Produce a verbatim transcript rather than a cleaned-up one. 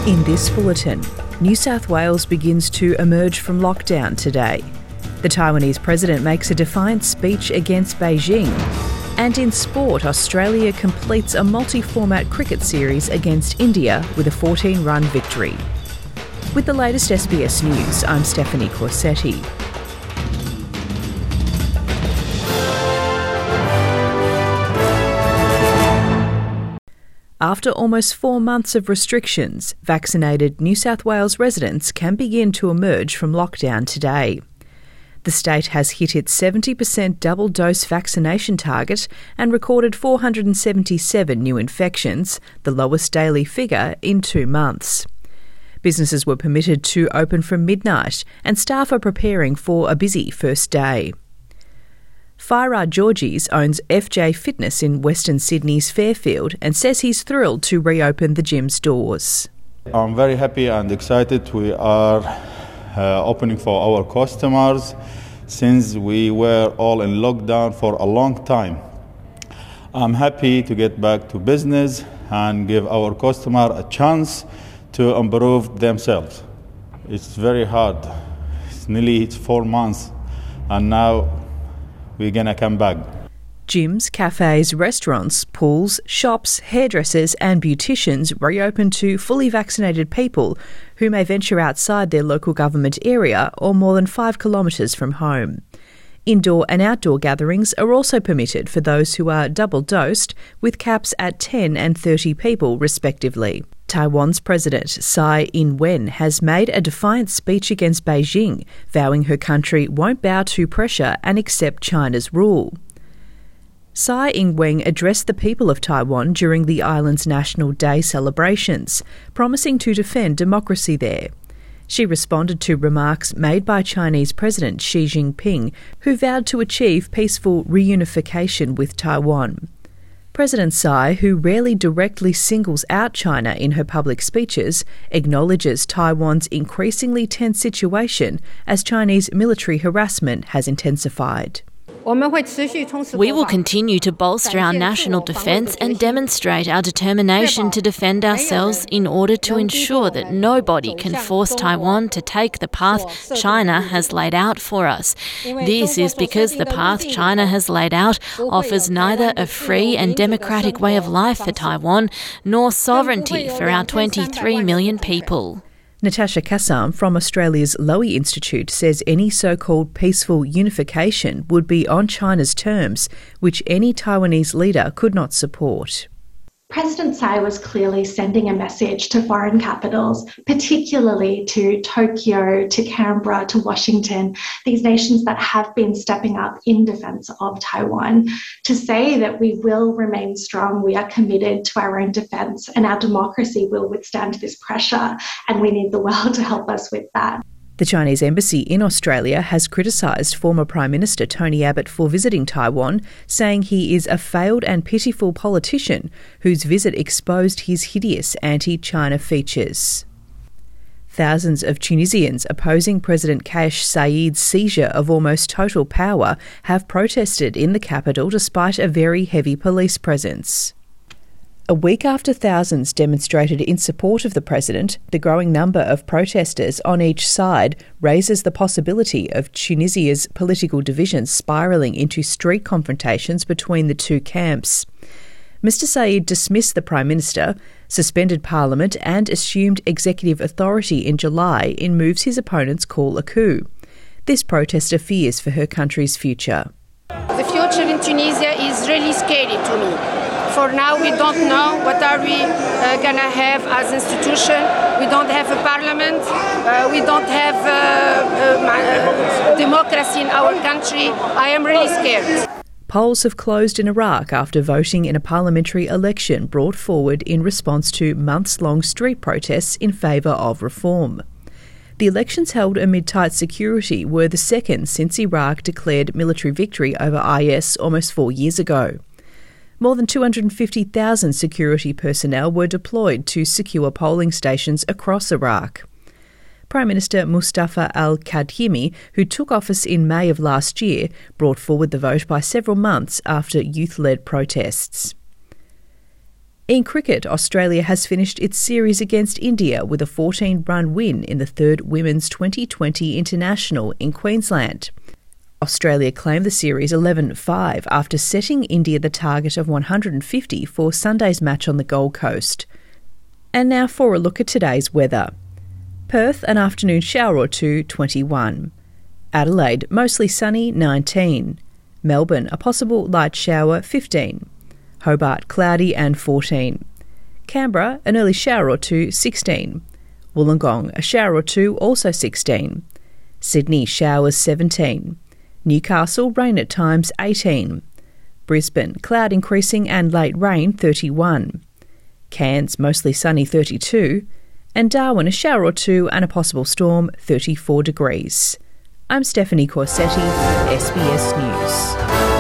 In this bulletin, New South Wales begins to emerge from lockdown today. The Taiwanese president makes a defiant speech against Beijing. And in sport, Australia completes a multi-format cricket series against India with a fourteen-run victory. With the latest S B S News, I'm Stephanie Corsetti. After almost four months of restrictions, vaccinated New South Wales residents can begin to emerge from lockdown today. The state has hit its seventy percent double-dose vaccination target and recorded four hundred seventy-seven new infections, the lowest daily figure in two months. Businesses were permitted to open from midnight and staff are preparing for a busy first day. Farah Georges owns F J Fitness in Western Sydney's Fairfield and says he's thrilled to reopen the gym's doors. I'm very happy and excited. We are uh, opening for our customers since we were all in lockdown for a long time. I'm happy to get back to business and give our customer a chance to improve themselves. It's very hard. It's nearly it's four months and now we're going to come back. Gyms, cafes, restaurants, pools, shops, hairdressers and beauticians reopen to fully vaccinated people who may venture outside their local government area or more than five kilometres from home. Indoor and outdoor gatherings are also permitted for those who are double-dosed, with caps at ten and thirty people respectively. Taiwan's President Tsai Ing-wen has made a defiant speech against Beijing, vowing her country won't bow to pressure and accept China's rule. Tsai Ing-wen addressed the people of Taiwan during the island's National Day celebrations, promising to defend democracy there. She responded to remarks made by Chinese President Xi Jinping, who vowed to achieve peaceful reunification with Taiwan. President Tsai, who rarely directly singles out China in her public speeches, acknowledges Taiwan's increasingly tense situation as Chinese military harassment has intensified. We will continue to bolster our national defence and demonstrate our determination to defend ourselves in order to ensure that nobody can force Taiwan to take the path China has laid out for us. This is because the path China has laid out offers neither a free and democratic way of life for Taiwan nor sovereignty for our twenty-three million people. Natasha Kassam from Australia's Lowy Institute says any so-called peaceful unification would be on China's terms, which any Taiwanese leader could not support. President Tsai was clearly sending a message to foreign capitals, particularly to Tokyo, to Canberra, to Washington, these nations that have been stepping up in defence of Taiwan, to say that we will remain strong, we are committed to our own defence, and our democracy will withstand this pressure, and we need the world to help us with that. The Chinese embassy in Australia has criticised former Prime Minister Tony Abbott for visiting Taiwan, saying he is a failed and pitiful politician whose visit exposed his hideous anti-China features. Thousands of Tunisians opposing President Kais Saied's seizure of almost total power have protested in the capital despite a very heavy police presence. A week after thousands demonstrated in support of the president, the growing number of protesters on each side raises the possibility of Tunisia's political divisions spiralling into street confrontations between the two camps. Mister Saied dismissed the Prime Minister, suspended Parliament and assumed executive authority in July in moves his opponents call a coup. This protester fears for her country's future. The future in Tunisia is really scary to me. For now, we don't know what are we uh, going to have as institution. We don't have a parliament. Uh, we don't have uh, uh, democracy in our country. I am really scared. Polls have closed in Iraq after voting in a parliamentary election brought forward in response to months-long street protests in favour of reform. The elections held amid tight security were the second since Iraq declared military victory over I S almost four years ago. More than two hundred fifty thousand security personnel were deployed to secure polling stations across Iraq. Prime Minister Mustafa al-Kadhimi, who took office in May of last year, brought forward the vote by several months after youth-led protests. In cricket, Australia has finished its series against India with a fourteen-run win in the third Women's twenty twenty International in Queensland. Australia claimed the series eleven five after setting India the target of one hundred fifty for Sunday's match on the Gold Coast. And now for a look at today's weather. Perth, an afternoon shower or two, twenty-one. Adelaide, mostly sunny, nineteen. Melbourne, a possible light shower, fifteen. Hobart, cloudy and fourteen. Canberra, an early shower or two, sixteen. Wollongong, a shower or two, also sixteen. Sydney, showers, seventeen. Newcastle, rain at times, eighteen. Brisbane, cloud increasing and late rain, thirty-one. Cairns, mostly sunny, thirty-two. And Darwin, a shower or two and a possible storm, thirty-four degrees. I'm Stephanie Corsetti, S B S News.